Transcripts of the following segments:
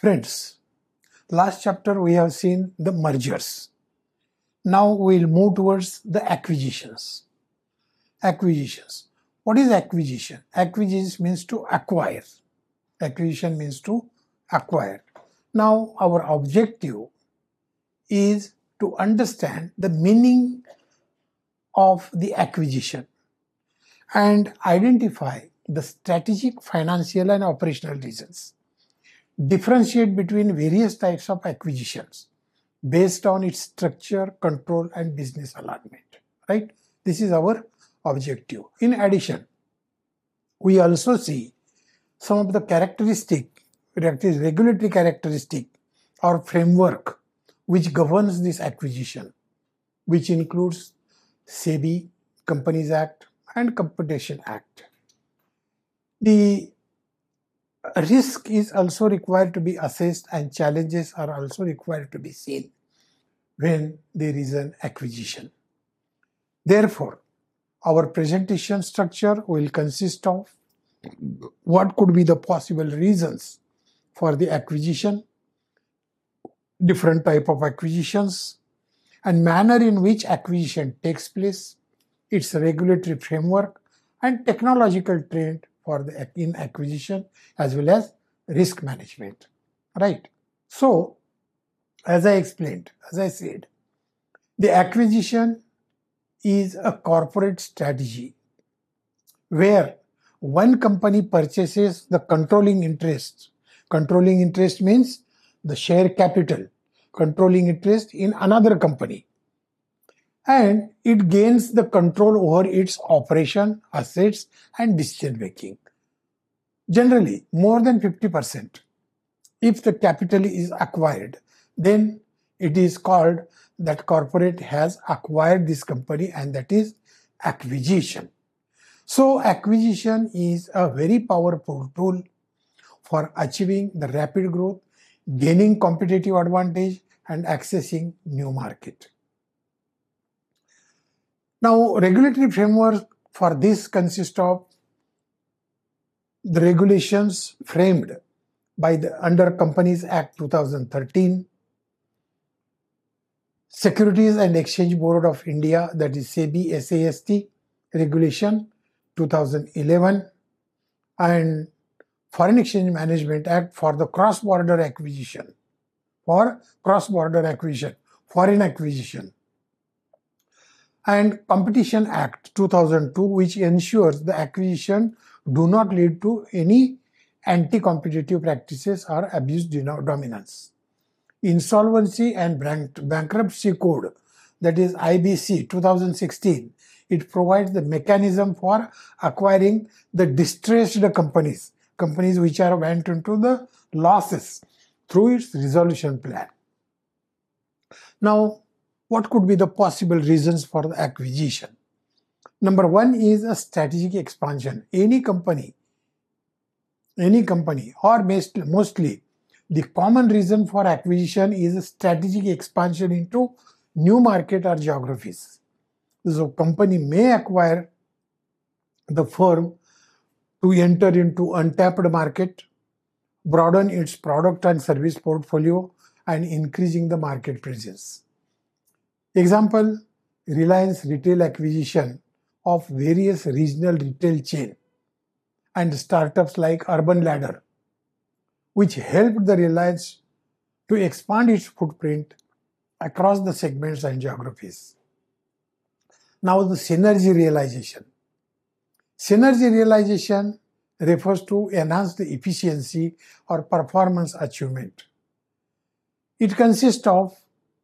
Friends, last chapter we have seen the mergers. Now we will move towards the acquisitions. Acquisitions. What is acquisition? Acquisition means to acquire. Acquisition means to acquire. Now our objective is to understand the meaning of the acquisition and identify the strategic, financial and operational reasons. Differentiate between various types of acquisitions based on its structure, control and business alignment. Right? This is our objective. In addition, we also see some of the regulatory characteristic or framework which governs this acquisition, which includes SEBI, Companies Act and Competition Act. The risk is also required to be assessed and challenges are also required to be seen when there is an acquisition. Therefore, our presentation structure will consist of what could be the possible reasons for the acquisition, different type of acquisitions, and manner in which acquisition takes place, its regulatory framework, and technological trend in acquisition as well as risk management. Right? So, as I said, the acquisition is a corporate strategy where one company purchases the controlling interest. Controlling interest means the share capital, controlling interest in another company. And it gains the control over its operation, assets and decision making. Generally, more than 50%. If the capital is acquired, then it is called that corporate has acquired this company, and that is acquisition. So acquisition is a very powerful tool for achieving the rapid growth, gaining competitive advantage and accessing new market. Now, regulatory framework for this consists of the regulations framed by under Companies Act 2013, Securities and Exchange Board of India, that is SEBI SAST regulation 2011, and Foreign Exchange Management Act for the cross-border acquisition, foreign acquisition, and Competition Act 2002, which ensures the acquisition do not lead to any anti-competitive practices or abuse dominance. Insolvency and Bankruptcy Code, that is IBC 2016, it provides the mechanism for acquiring the distressed companies which are went into the losses through its resolution plan. Now, what could be the possible reasons for the acquisition? Number one is a strategic expansion. Any company, or mostly the common reason for acquisition is a strategic expansion into new market or geographies. So, company may acquire the firm to enter into untapped market, broaden its product and service portfolio, and increasing the market presence. Example, Reliance Retail acquisition of various regional retail chain and startups like Urban Ladder, which helped the Reliance to expand its footprint across the segments and geographies. Now the synergy realization. Synergy realization refers to enhanced efficiency or performance achievement. It consists of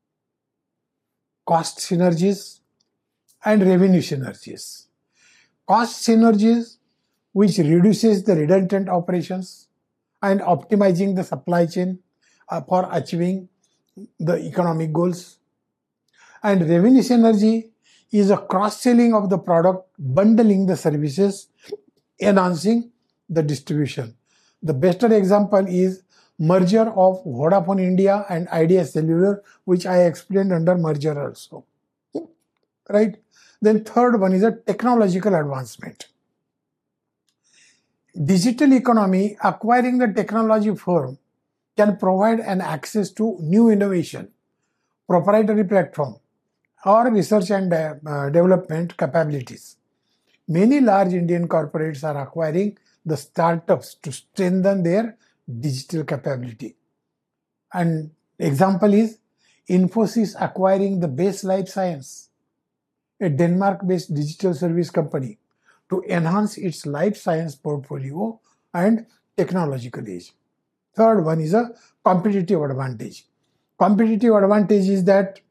cost synergies and revenue synergies. Cost synergies, which reduces the redundant operations and optimizing the supply chain for achieving the economic goals. And revenue synergy is a cross-selling of the product, bundling the services, enhancing the distribution. The better example is merger of Vodafone India and Idea Cellular, which I explained under merger also. Right? Then third one is a technological advancement. Digital economy, acquiring the technology firm can provide an access to new innovation, proprietary platform, or research and development capabilities. Many large Indian corporates are acquiring the startups to strengthen their digital capability. And example is Infosys acquiring the Base Life Science, a Denmark-based digital service company, to enhance its life science portfolio and technological edge. Third one is a competitive advantage. Competitive advantage is that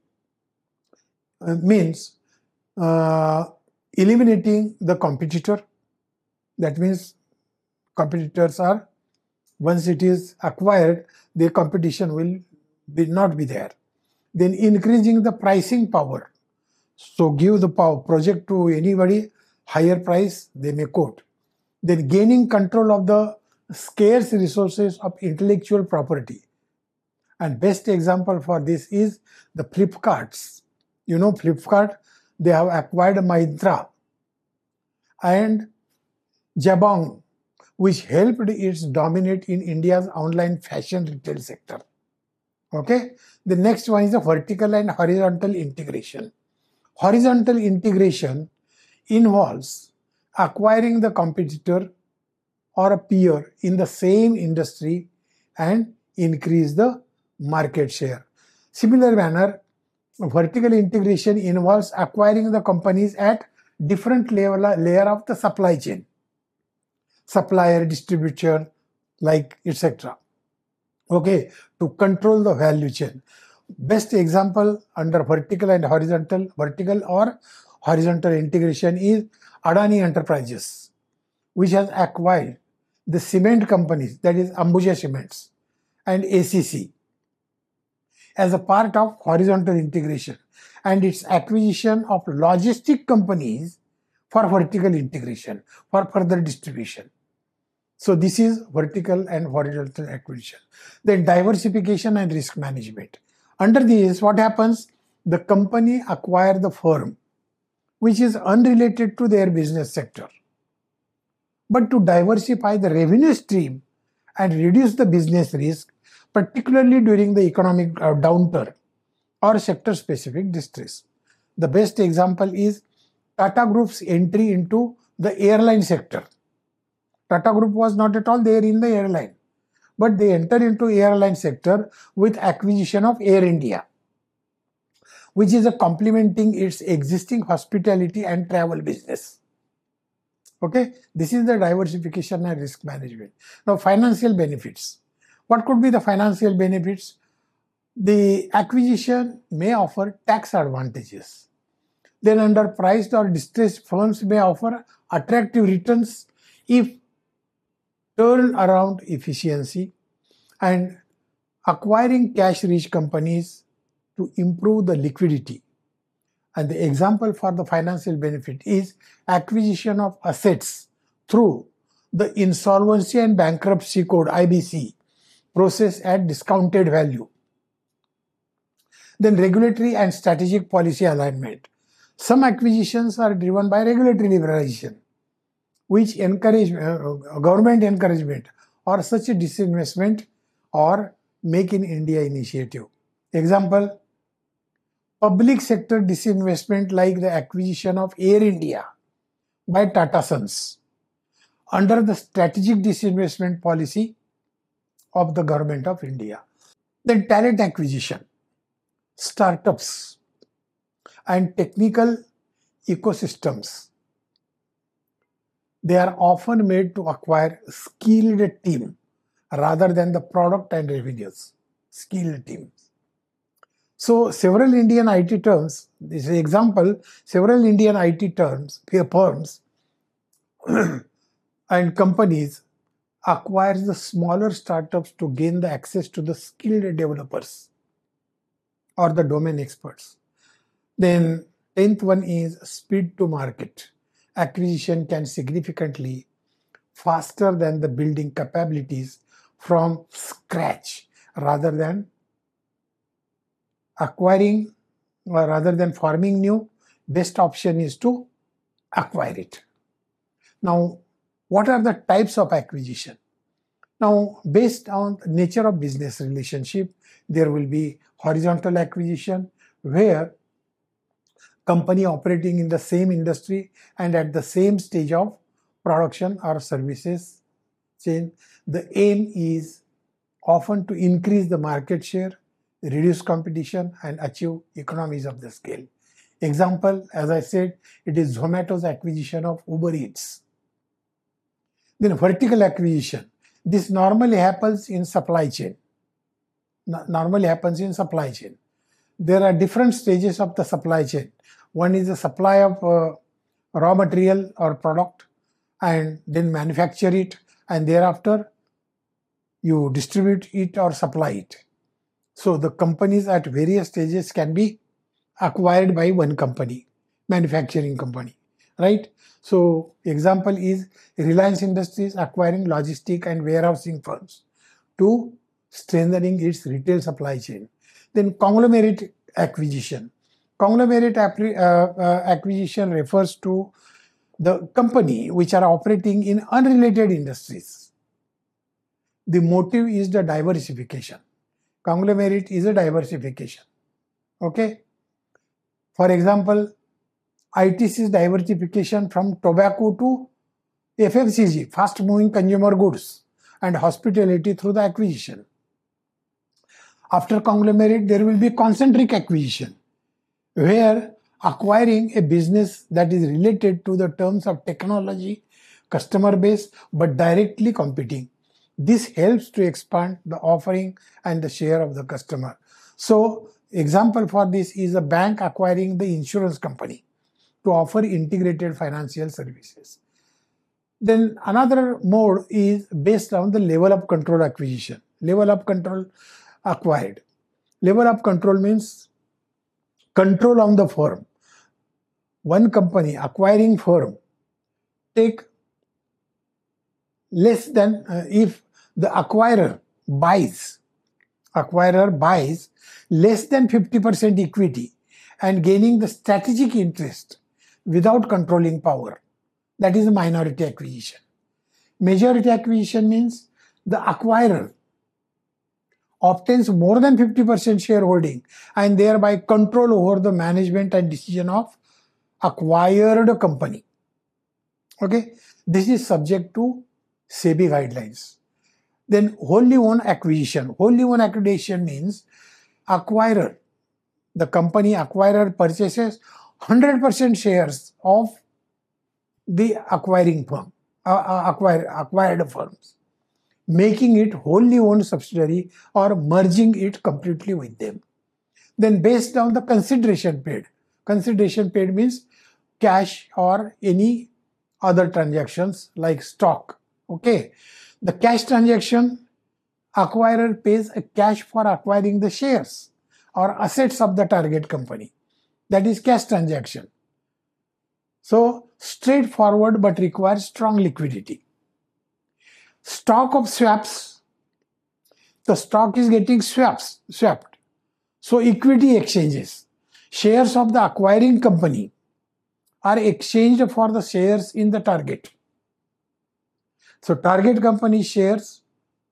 means eliminating the competitor. That means competitors are, once it is acquired, the competition will not be there. Then increasing the pricing power. So give the project to anybody, higher price they may quote. Then gaining control of the scarce resources of intellectual property. And best example for this is the Flipkarts. You know Flipkart, they have acquired Myntra and Jabong, which helped it dominate in India's online fashion retail sector. Okay. The next one is the vertical and horizontal integration. Horizontal integration involves acquiring the competitor or a peer in the same industry and increase the market share. Similar manner, vertical integration involves acquiring the companies at different layer of the supply chain, supplier, distributor, like etc. Okay, to control the value chain. Best example under vertical or horizontal integration is Adani Enterprises, which has acquired the cement companies, that is Ambuja Cements and ACC, as a part of horizontal integration, and its acquisition of logistic companies for vertical integration, for further distribution. So this is vertical and horizontal acquisition. Then diversification and risk management. Under this, what happens? The company acquires the firm which is unrelated to their business sector. But to diversify the revenue stream and reduce the business risk, particularly during the economic downturn or sector-specific distress. The best example is Tata Group's entry into the airline sector. Tata Group was not at all there in the airline, but they entered into airline sector with acquisition of Air India, which is complementing its existing hospitality and travel business. Okay, this is the diversification and risk management. Now, financial benefits. What could be the financial benefits? The acquisition may offer tax advantages. Then underpriced or distressed firms may offer attractive returns if turnaround efficiency, and acquiring cash-rich companies to improve the liquidity. And the example for the financial benefit is acquisition of assets through the Insolvency and Bankruptcy Code (IBC) process at discounted value. Then regulatory and strategic policy alignment. Some acquisitions are driven by regulatory liberalization, which encourage government encouragement or such a disinvestment or Make in India initiative. Example, public sector disinvestment like the acquisition of Air India by Tata Sons under the strategic disinvestment policy of the government of India. Then talent acquisition, startups and technical ecosystems. They are often made to acquire skilled team rather than the product and revenues, skilled teams. So several Indian IT terms, this is example, several Indian IT terms, firms and companies acquires the smaller startups to gain the access to the skilled developers or the domain experts. Then 10th one is speed to market. Acquisition can significantly faster than the building capabilities from scratch rather than acquiring or rather than forming new. Best option is to acquire it. Now, what are the types of acquisition? Now, based on the nature of business relationship, there will be horizontal acquisition, where company operating in the same industry and at the same stage of production or services chain. The aim is often to increase the market share, reduce competition, and achieve economies of the scale. Example, as I said, it is Zomato's acquisition of Uber Eats. Then vertical acquisition. This normally happens in supply chain. There are different stages of the supply chain. One is the supply of raw material or product, and then manufacture it, and thereafter you distribute it or supply it. So the companies at various stages can be acquired by one company, manufacturing company, right? So example is Reliance Industries acquiring logistic and warehousing firms to strengthening its retail supply chain. Then conglomerate acquisition. Conglomerate acquisition refers to the company which are operating in unrelated industries. The motive is the diversification. Conglomerate is a diversification. Okay. For example, ITC's diversification from tobacco to FMCG, fast moving consumer goods, and hospitality through the acquisition. After conglomerate, there will be concentric acquisition, where acquiring a business that is related to the terms of technology, customer base, but directly competing. This helps to expand the offering and the share of the customer. So, example for this is a bank acquiring the insurance company to offer integrated financial services. Then another mode is based on the level of control acquisition. Level of control acquired. Level of control means control on the firm. One company acquiring firm take less than if the acquirer buys less than 50% equity and gaining the strategic interest without controlling power. That is a minority acquisition. Majority acquisition means the acquirer obtains more than 50% shareholding and thereby control over the management and decision of acquired company. Okay, this is subject to SEBI guidelines. Then wholly owned acquisition. Wholly owned acquisition means acquirer, the company acquirer purchases 100% shares of the acquiring firm, acquired firms, making it wholly owned subsidiary or merging it completely with them. Then based on the consideration paid means cash or any other transactions like stock. Okay, the cash transaction, acquirer pays a cash for acquiring the shares or assets of the target company. That is cash transaction. So straightforward but requires strong liquidity. Stock of swaps, the stock is getting swapped. So equity exchanges, shares of the acquiring company are exchanged for the shares in the target. So target company shares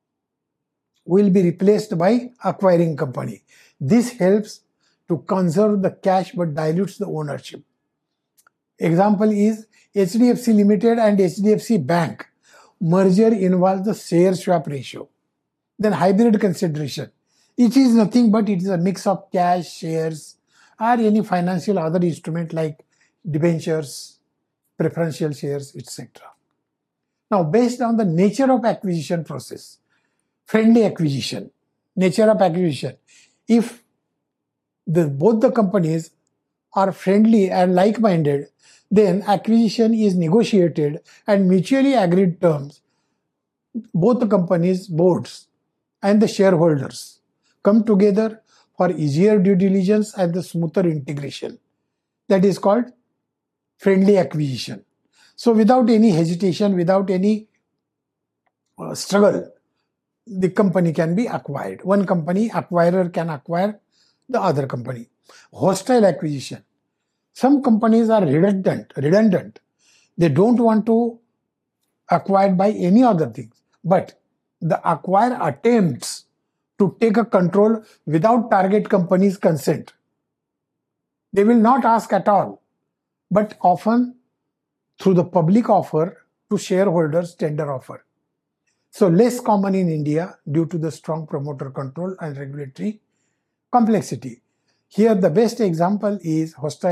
will be replaced by acquiring company. This helps to conserve the cash but dilutes the ownership. Example is HDFC Limited and HDFC Bank. Merger involves the share swap ratio. Then hybrid consideration. It is nothing but it is a mix of cash, shares, or any financial other instrument like debentures, preferential shares, etc. Now, based on the nature of acquisition process, friendly acquisition, nature of acquisition, if both the companies are friendly and like-minded, then acquisition is negotiated and mutually agreed terms. Both the companies' boards and the shareholders come together for easier due diligence and the smoother integration. That is called friendly acquisition. So without any hesitation, without any struggle, the company can be acquired. One company, acquirer can acquire the other company. Hostile acquisition. Some companies are redundant. They don't want to acquire by any other things. But the acquirer attempts to take a control without target company's consent. They will not ask at all, but often through the public offer to shareholders tender offer. So less common in India due to the strong promoter control and regulatory complexity. Here the best example is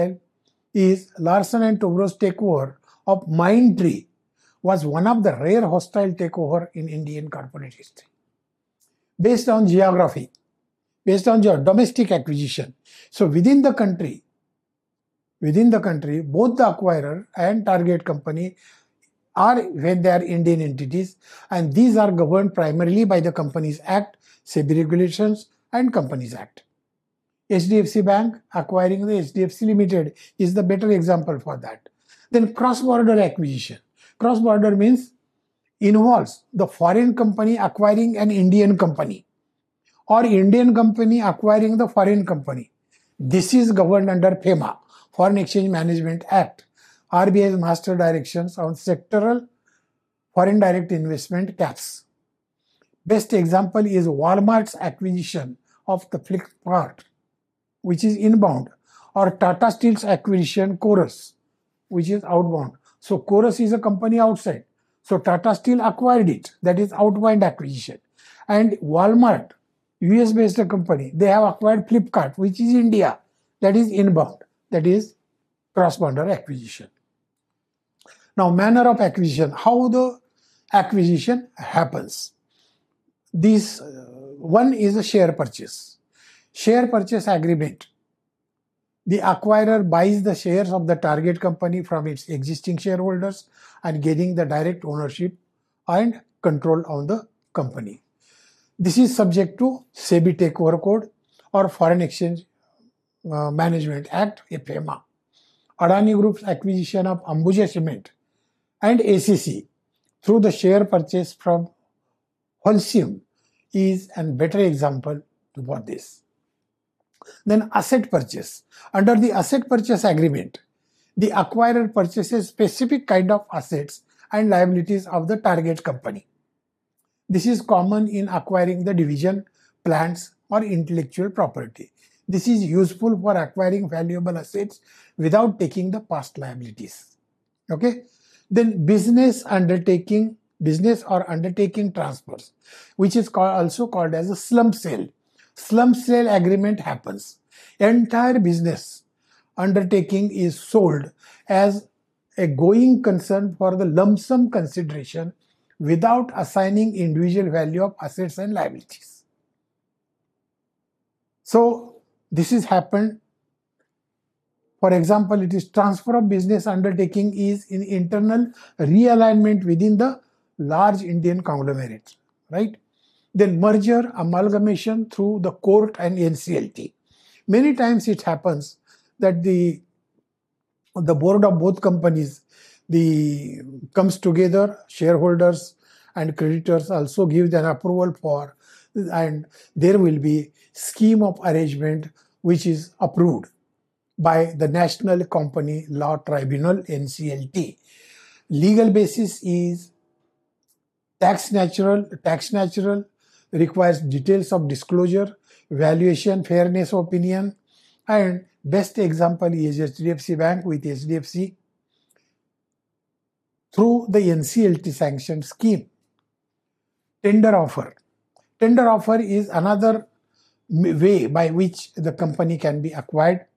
Larsen and Toubro's takeover of Mindtree was one of the rare hostile takeover in Indian corporate history. Based on geography, based on your domestic acquisition. So within the country, both the acquirer and target company are, when they are Indian entities, and these are governed primarily by the Companies Act, SEBI regulations, and Companies Act. HDFC Bank acquiring the HDFC Limited is the better example for that. Then cross-border acquisition. Cross-border means involves the foreign company acquiring an Indian company or Indian company acquiring the foreign company. This is governed under FEMA, Foreign Exchange Management Act, RBI's Master Directions on Sectoral Foreign Direct Investment caps. Best example is Walmart's acquisition of the Flipkart, which is inbound, or Tata Steel's acquisition Chorus, which is outbound. So Chorus is a company outside. So Tata Steel acquired it, that is outbound acquisition. And Walmart, US-based company, they have acquired Flipkart, which is India, that is inbound, that is cross-border acquisition. Now, manner of acquisition, how the acquisition happens. This one is a share purchase. Share purchase agreement. The acquirer buys the shares of the target company from its existing shareholders and getting the direct ownership and control on the company. This is subject to SEBI Takeover Code or Foreign Exchange Management Act, FEMA. Adani Group's acquisition of Ambuja Cement and ACC through the share purchase from Holcim is a better example for this. Then asset purchase. Under the asset purchase agreement, the acquirer purchases specific kind of assets and liabilities of the target company. This is common in acquiring the division, plants, or intellectual property. This is useful for acquiring valuable assets without taking the past liabilities. Okay. Then business or undertaking transfers, which is also called as a slump sale. Slump sale agreement happens. Entire business undertaking is sold as a going concern for the lump sum consideration without assigning individual value of assets and liabilities. So this is happened. For example, it is transfer of business undertaking is in internal realignment within the large Indian conglomerate, right? Then merger, amalgamation through the court and NCLT. Many times it happens that the board of both companies comes together, shareholders and creditors also give an approval for, and there will be scheme of arrangement which is approved by the National Company Law Tribunal, NCLT. Legal basis is tax natural, requires details of disclosure, valuation, fairness opinion, and best example is HDFC Bank with HDFC through the NCLT sanctioned scheme. Tender offer. Tender offer is another way by which the company can be acquired.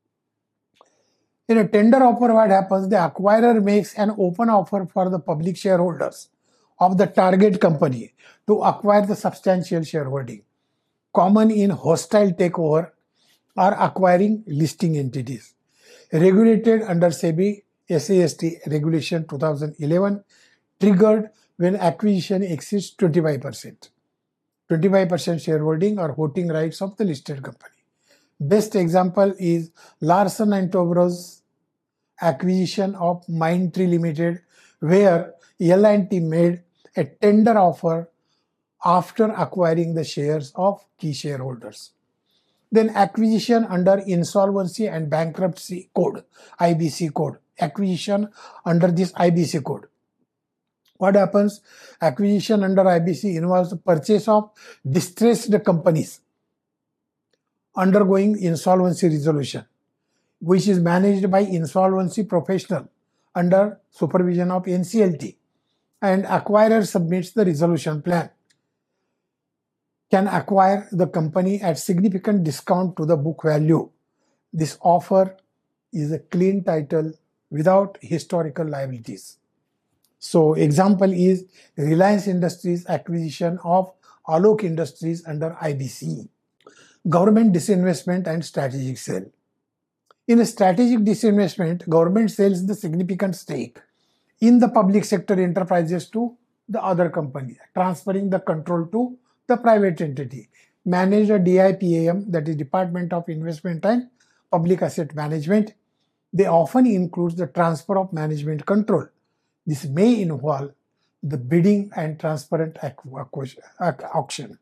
In a tender offer, what happens? The acquirer makes an open offer for the public shareholders of the target company to acquire the substantial shareholding. Common in hostile takeover or acquiring listing entities. Regulated under SEBI SAST Regulation 2011, triggered when acquisition exceeds 25%. 25% shareholding or voting rights of the listed company. Best example is Larsen and Toubro's acquisition of Mindtree Limited, where L&T made a tender offer after acquiring the shares of key shareholders. Then acquisition under Insolvency and Bankruptcy Code, IBC code. Acquisition under this IBC code. What happens? Acquisition under IBC involves the purchase of distressed companies undergoing insolvency resolution, which is managed by insolvency professional under supervision of NCLT, and acquirer submits the resolution plan. Can acquire the company at significant discount to the book value. This offer is a clean title without historical liabilities. So example is Reliance Industries acquisition of Alok Industries under IBC. Government disinvestment and strategic sale. In a strategic disinvestment, government sells the significant stake in the public sector enterprises to the other company, transferring the control to the private entity. Managed a DIPAM, that is Department of Investment and Public Asset Management. They often include the transfer of management control. This may involve the bidding and transparent auction.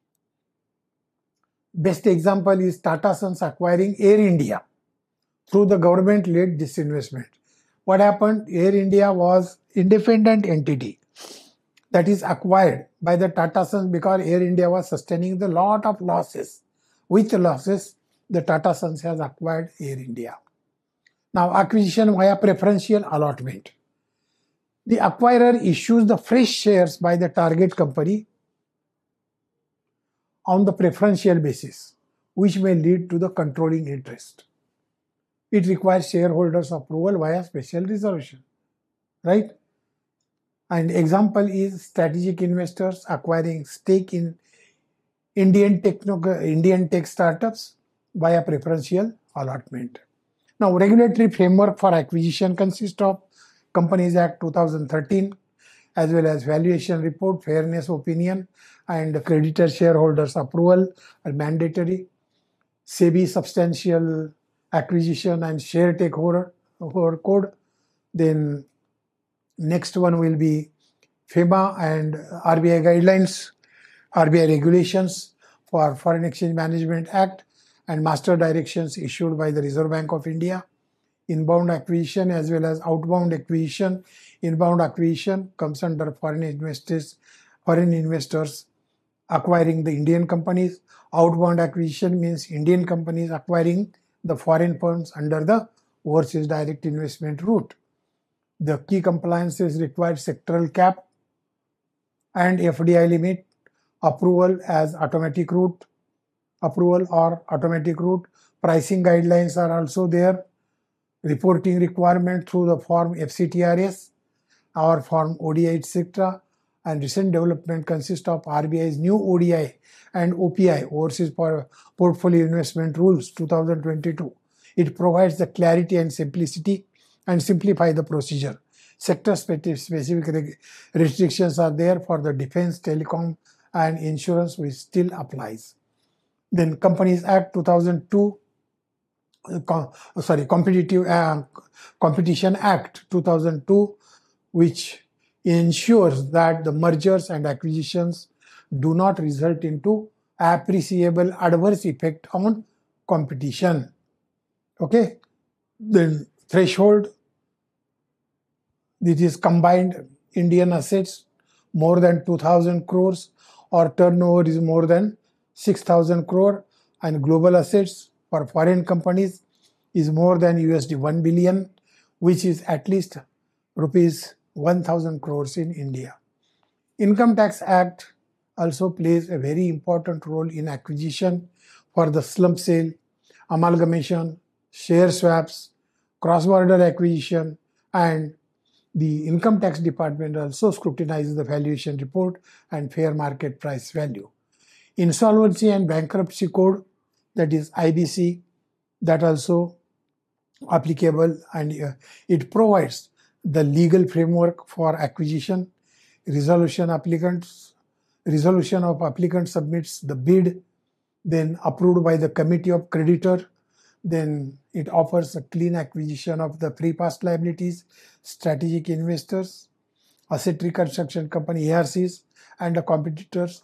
Best example is Tata Sons acquiring Air India through the government-led disinvestment. What happened? Air India was independent entity that is acquired by the Tata Sons because Air India was sustaining the lot of losses. With losses, the Tata Sons has acquired Air India. Now, acquisition via preferential allotment. The acquirer issues the fresh shares by the target company on the preferential basis, which may lead to the controlling interest. It requires shareholders' approval via special resolution, right? And example is strategic investors acquiring stake in Indian tech startups via preferential allotment. Now, regulatory framework for acquisition consists of Companies Act 2013, as well as valuation report, fairness opinion, and creditor shareholders approval are mandatory. SEBI substantial acquisition and share takeover code. Then next one will be FEMA and RBI guidelines, RBI regulations for Foreign Exchange Management Act, and master directions issued by the Reserve Bank of India. Inbound acquisition as well as outbound acquisition. Inbound acquisition comes under foreign investors acquiring the Indian companies. Outbound acquisition means Indian companies acquiring the foreign firms under the overseas direct investment route. The key compliances required sectoral cap and FDI limit, approval as automatic route, approval or automatic route. Pricing guidelines are also there. Reporting requirement through the form FCTRS or form ODI, etc. And recent development consists of RBI's new ODI and OPI, Overseas Portfolio Investment Rules 2022. It provides the clarity and simplicity and simplify the procedure. Sector-specific restrictions are there for the defense, telecom, and insurance, which still applies. Then Companies Act 2002, Competition Act 2002, which ensures that the mergers and acquisitions do not result into appreciable adverse effect on competition. Okay. Then threshold, this is combined Indian assets more than 2,000 crores or turnover is more than 6,000 crore, and global assets for foreign companies is more than $1 billion, which is at least rupees 1,000 crores in India. Income Tax Act also plays a very important role in acquisition for the slump sale, amalgamation, share swaps, cross-border acquisition, and the Income Tax Department also scrutinizes the valuation report and fair market price value. Insolvency and Bankruptcy Code, that is IBC, that also applicable, and it provides the legal framework for acquisition. Resolution of applicant submits the bid, then approved by the committee of creditor. Then it offers a clean acquisition of the free past liabilities, strategic investors, asset reconstruction company ARCs, and the competitors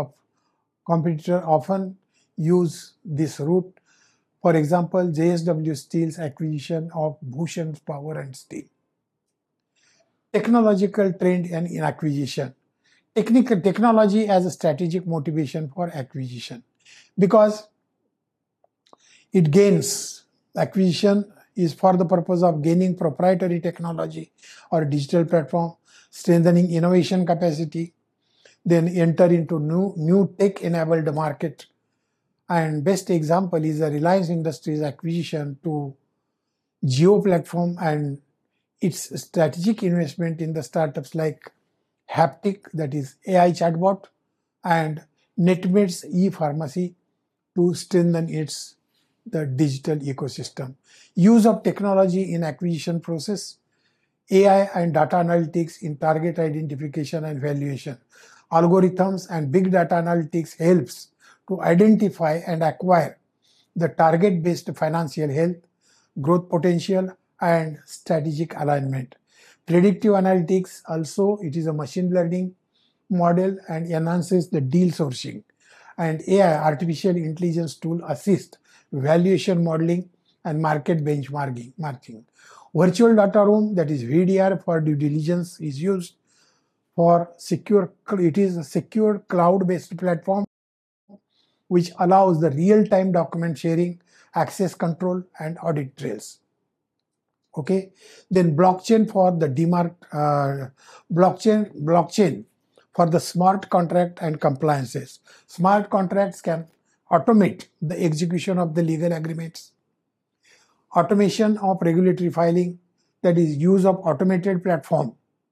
often use this route. For example, JSW Steel's acquisition of Bhushan Power and Steel. Technological trend and in acquisition. Technology as a strategic motivation for acquisition, because it gains acquisition is for the purpose of gaining proprietary technology or digital platform, strengthening innovation capacity, then enter into new tech-enabled market. And best example is the Reliance Industries acquisition to Jio platform and its strategic investment in the startups like Haptic, that is AI chatbot, and Netmed's e-pharmacy to strengthen the digital ecosystem. Use of technology in acquisition process, AI and data analytics in target identification and valuation. Algorithms and big data analytics helps to identify and acquire the target-based financial health, growth potential, and strategic alignment. Predictive analytics also, it is a machine learning model and enhances the deal sourcing. And AI, artificial intelligence tool, assist valuation modeling and market benchmarking. Virtual data room, that is VDR for due diligence, is used for secure. It is a secure cloud-based platform which allows the real-time document sharing, access control, and audit trails. Okay, then blockchain for the blockchain for the smart contract and compliances. Smart contracts can automate the execution of the legal agreements. Automation of regulatory filing, that is use of automated platform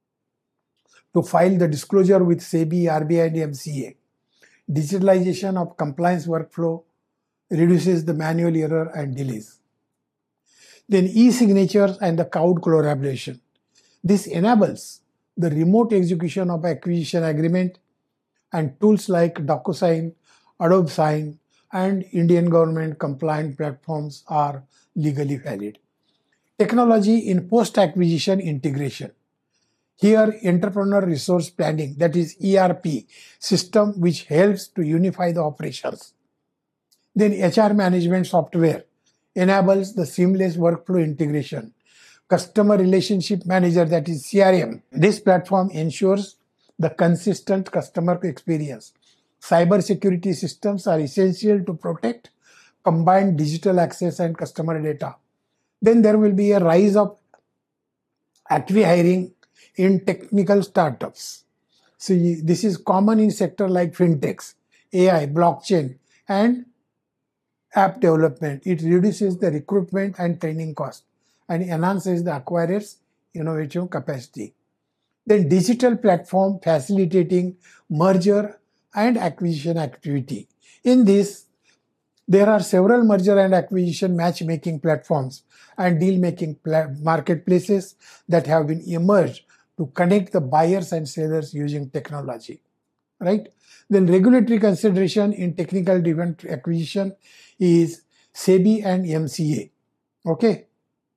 to file the disclosure with SEBI, RBI, and MCA. Digitalization of compliance workflow reduces the manual error and delays. Then e-signatures and the cloud collaboration. This enables the remote execution of acquisition agreement, and tools like DocuSign, Adobe Sign, and Indian government compliant platforms are legally valid. Technology in post-acquisition integration. Here, entrepreneur resource planning, that is ERP system, which helps to unify the operations. Then HR management software enables the seamless workflow integration. Customer relationship manager, that is CRM. This platform ensures the consistent customer experience. Cybersecurity systems are essential to protect combined digital access and customer data. Then there will be a rise of acqui-hiring in technical startups. See, this is common in sector like fintechs, AI, blockchain, and app development. It reduces the recruitment and training cost and enhances the acquirer's innovative capacity. Then digital platform facilitating merger and acquisition activity. In this, there are several merger and acquisition matchmaking platforms and deal-making marketplaces that have been emerged to connect the buyers and sellers using technology, right? Then regulatory consideration in technical driven acquisition is SEBI and MCA, okay?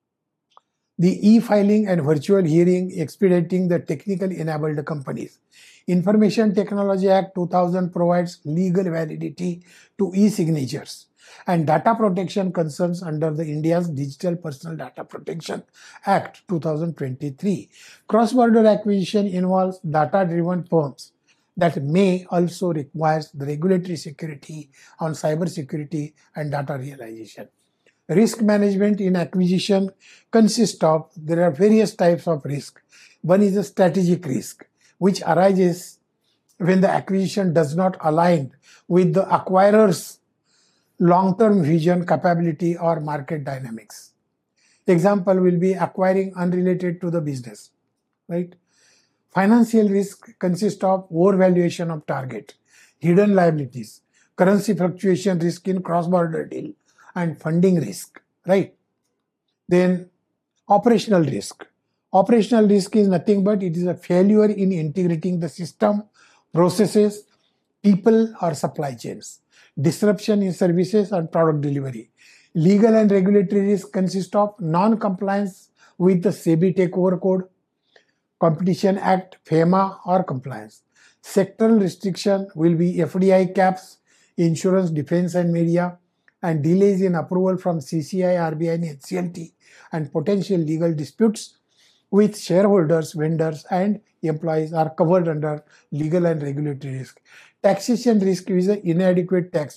The e-filing and virtual hearing expediting the technical enabled companies. Information Technology Act 2000 provides legal validity to e-signatures and data protection concerns under the India's Digital Personal Data Protection Act 2023. Cross-border acquisition involves data-driven firms that may also require the regulatory security on cybersecurity and data realization. Risk management in acquisition consists of, there are various types of risk. One is a strategic risk, which arises when the acquisition does not align with the acquirer's long-term vision, capability, or market dynamics. Example will be acquiring unrelated to the business, right? Financial risk consists of overvaluation of target, hidden liabilities, currency fluctuation risk in cross-border deal, and funding risk, right? Then operational risk. Operational risk is nothing but it is a failure in integrating the system, processes, people, or supply chains. Disruption in services and product delivery. Legal and regulatory risk consist of non-compliance with the SEBI Takeover Code, Competition Act, FEMA, or compliance. Sectoral restriction will be FDI caps, insurance, defense, and media, and delays in approval from CCI, RBI, and NCLT, and potential legal disputes with shareholders, vendors, and employees are covered under legal and regulatory risk. Taxation risk is an inadequate tax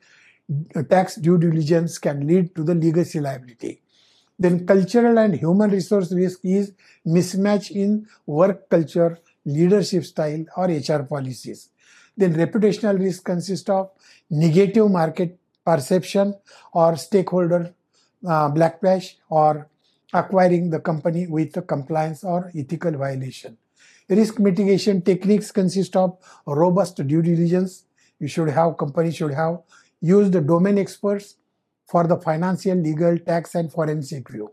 due diligence can lead to the legacy liability. Then cultural and human resource risk is mismatch in work culture, leadership style, or HR policies. Then reputational risk consists of negative market perception or stakeholder backlash or acquiring the company with a compliance or ethical violation. Risk mitigation techniques consist of robust due diligence. Company should have used the domain experts for the financial, legal, tax, and forensic view.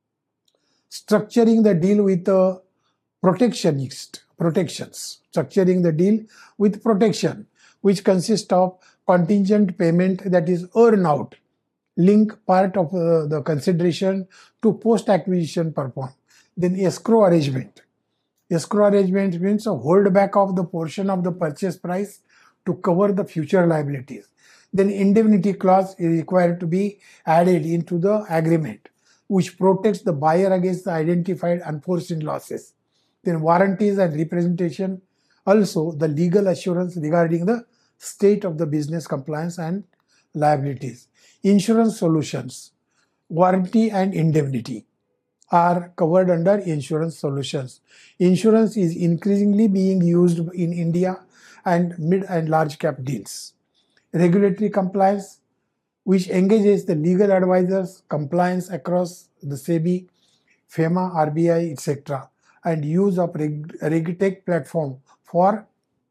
Structuring the deal with the protections. Structuring the deal with protection, which consists of contingent payment, that is earn out, link part of the consideration to post-acquisition performance. Then escrow arrangement. Escrow arrangement means a holdback of the portion of the purchase price to cover the future liabilities. Then indemnity clause is required to be added into the agreement, which protects the buyer against the identified unforeseen losses. Then warranties and representation, also the legal assurance regarding the state of the business compliance and liabilities. Insurance solutions, warranty and indemnity are covered under insurance solutions. Insurance is increasingly being used in India and mid and large cap deals. Regulatory compliance, which engages the legal advisors, compliance across the SEBI, FEMA, RBI, etc., and use of RegTech platform for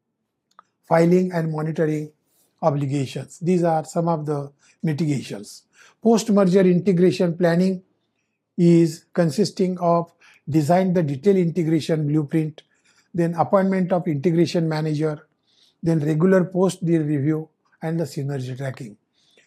filing and monitoring obligations. These are some of the mitigations. Post-merger integration planning is consisting of design the detailed integration blueprint, then appointment of integration manager, then regular post-deal review, and the synergy tracking.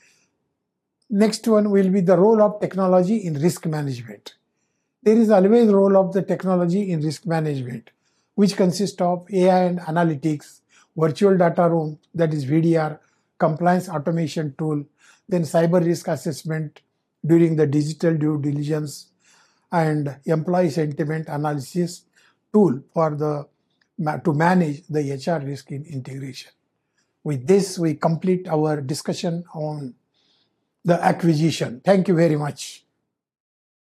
Next one will be the role of technology in risk management. There is always role of the technology in risk management, which consists of AI and analytics, virtual data room, that is VDR, compliance automation tool, then cyber risk assessment during the digital due diligence, and employee sentiment analysis tool to manage the HR risk in integration. With this, we complete our discussion on the acquisition. Thank you very much.